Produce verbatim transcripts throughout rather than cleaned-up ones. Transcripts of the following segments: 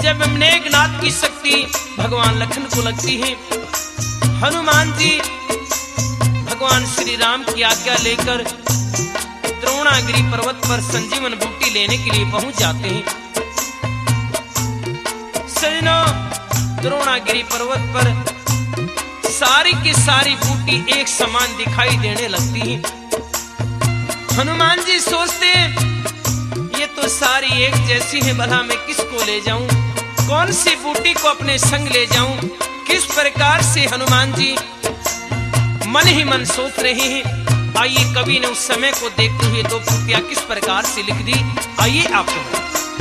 जब मेघनाद की शक्ति भगवान लखन को लगती है, हनुमान जी भगवान श्री राम की आज्ञा लेकर द्रोणागिरी पर्वत पर संजीवन बूटी लेने के लिए पहुंच जाते हैं। सजनों, द्रोणागिरी पर्वत पर सारी की सारी बूटी एक समान दिखाई देने लगती है। हनुमान जी सोचते ये तो सारी एक जैसी है, भला मैं किसको ले जाऊं, कौन सी बूटी को अपने संग ले जाऊं। किस प्रकार से हनुमान जी मन ही मन सोच रहे हैं। आइए कवि ने उस समय को देखते हुए दो पंक्तियां किस प्रकार से लिख दी, आइए आपको।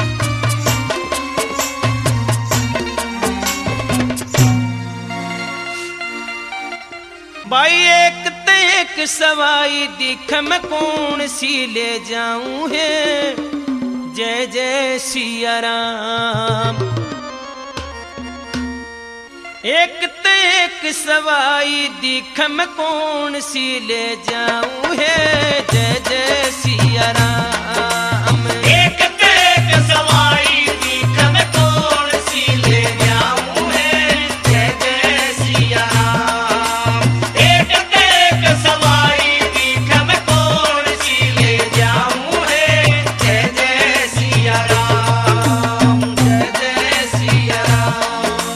भाई एक ते एक सवाई दिख मैं कौन सी ले जाऊं है, जय जय सिया राम। एक ते एक सवाई दिख मैं कौन सी ले जाऊं है, जय जय सिया राम। एक ते एक सवाई दिख मैं कौन सी ले जाऊं है, जय जय सिया राम। एक ते एक सवाई दिख मैं कौन सी ले जाऊं है, जय जय सिया राम, जय जय सिया राम।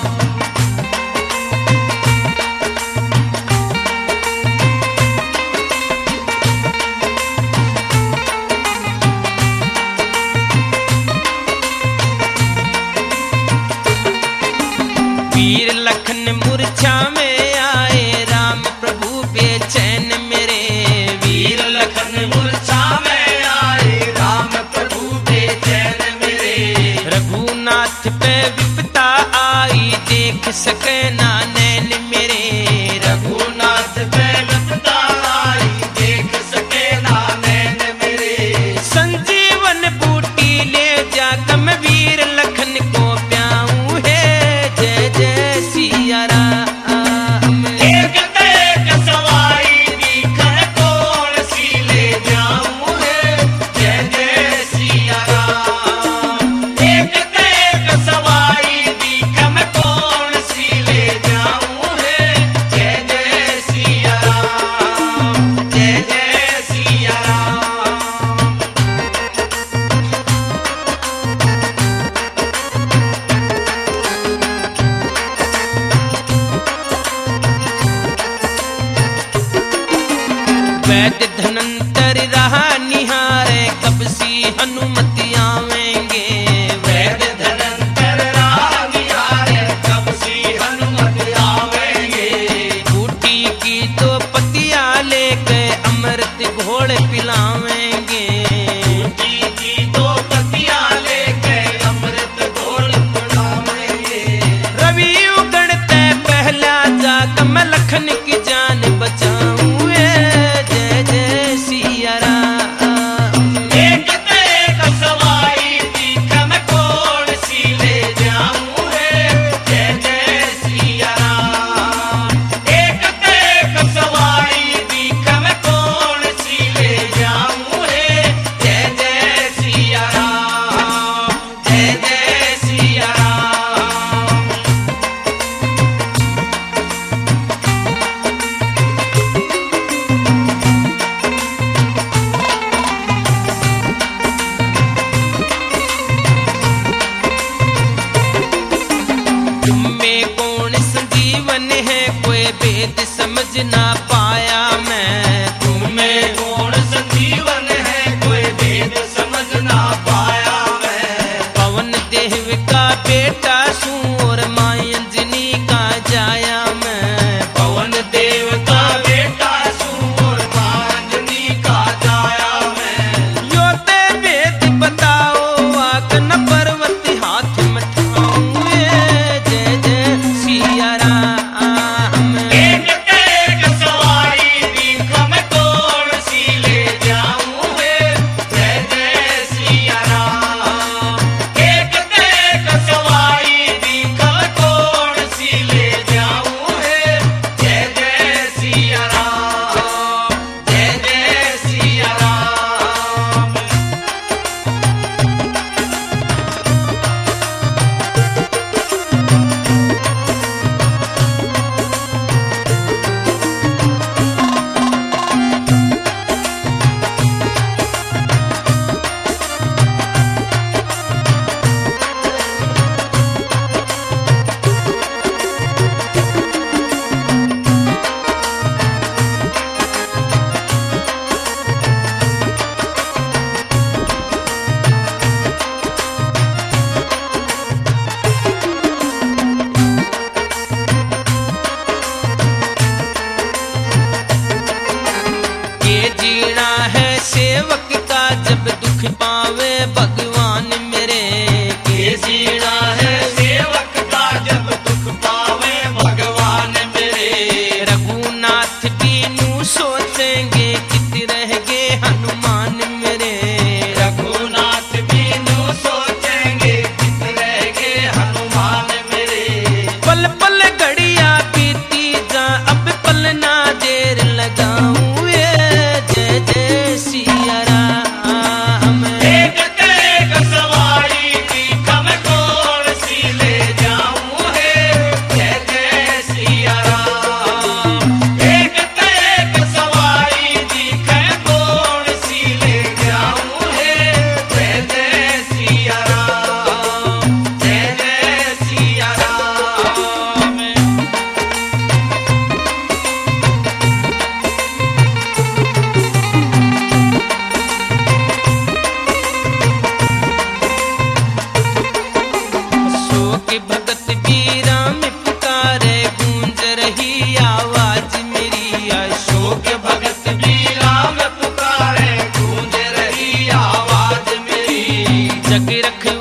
वीर लखन मूर्छा में आए, राम प्रभु बेचैन मेरे। वीर लखन मूर्छा में आए, राम प्रभु बेचैन मेरे। रघुनाथ पे विपदा आई, देख सके ना नैन मेरे। रघुनाथ पे विपदा आई, देख सके ना नैन मेरे। संजीवन बूटी ले जा कम वीर लखन को प्याऊं है, जय जय सिया राम। एक ते एक सवाई दिख कौन सी ले जाऊं है, जय जय सिया राम। एक ते एक सवाई दिख मैं कौन सी ले जाऊं है, जय जय सिया राम, जय जय सिया राम। वैद्य धनंतर रहा निहारे, कब सी हनुमति आवेंगे। वैद्य धनंतर राह निहारे, कब सी हनुमत आवेंगे। बूटी की दो पतिया लेके अमृत घोड़ पिलावेंगे। बूटी की दो पतियां लेके अमृत घोल पिलावेंगे। रवि उगड़ते पहला जाग मैं लखन की जान बचाऊं, जय जय सिया राम। एक ते एक सवाई दिख मैं कौन सी ले जाऊं है, जय जय सिया राम। एक ते एक सवाई दिख मैं कौन सी ले जाऊं जीना है सेवक का जब दुख पावे भगवान मेरे के जीना है सेवक का जब दुख पावे भगवान मेरे। रघुनाथ बीनू सोचेंगे कित रह गए हनुमान मेरे रघुनाथ बीनू सोचेंगे कित रह गए हनुमान मेरे। पल पल घड़िया बीती जा अब पल ना देर लगाऊं जय जय सिया राम। एक ते एक सवारी दीखम कौन सी ले जाऊं है जय जय सिया राम। एक ते एक सवारी दीखम कौन सी ले जाऊं है जय जय सिया राम जय जय सिया राम। शोक भगत बीरा में पुकारे गूंज रही आवाज मेरी अशोक शोक भगत बीरा में पुकारे गूंज रही आवाज मेरी। जग रख